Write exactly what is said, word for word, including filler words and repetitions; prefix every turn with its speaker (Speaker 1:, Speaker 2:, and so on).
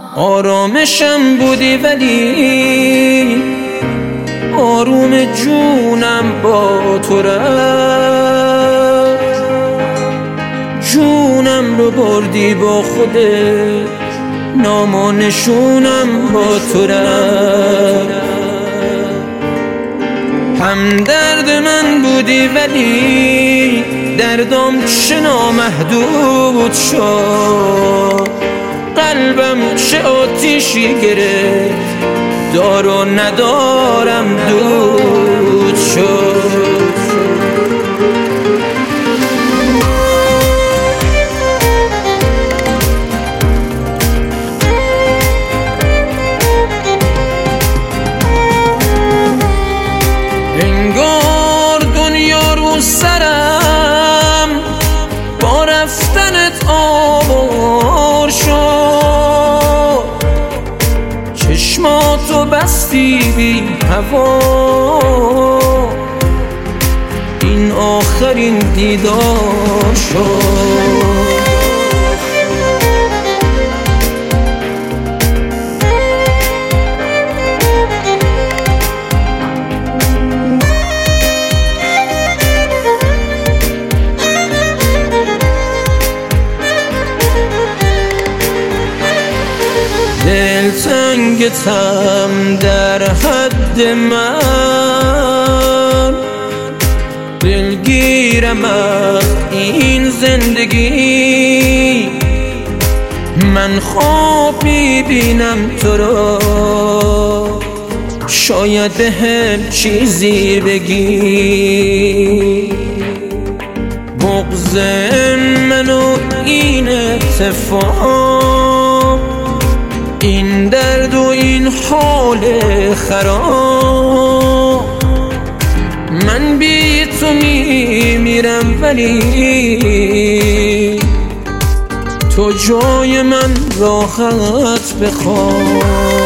Speaker 1: آرامشم بودی ولی آروم جونم با تو رفت، جونم رو بردی با خودت، نام و نشونم با تو رفت. هم درد من بودی ولی دردم چه نامحدود شد، قلبم چه آتیشی گرفت، دار و ندارم دود شد. انگار دنیا رو سرم با رفتنت آوار شد، چشماتو بستی بی هوا، این آخرین دیدار شد. دلتنگتم در حد من، دلگیرم از این زندگی، من خواب میبینم تو را، شاید به هم چیزی بگی. بغض منو این اتفاق، این درد و این حال خراب، من بی تو میمیرم ولی تو جای من راحت بخواب.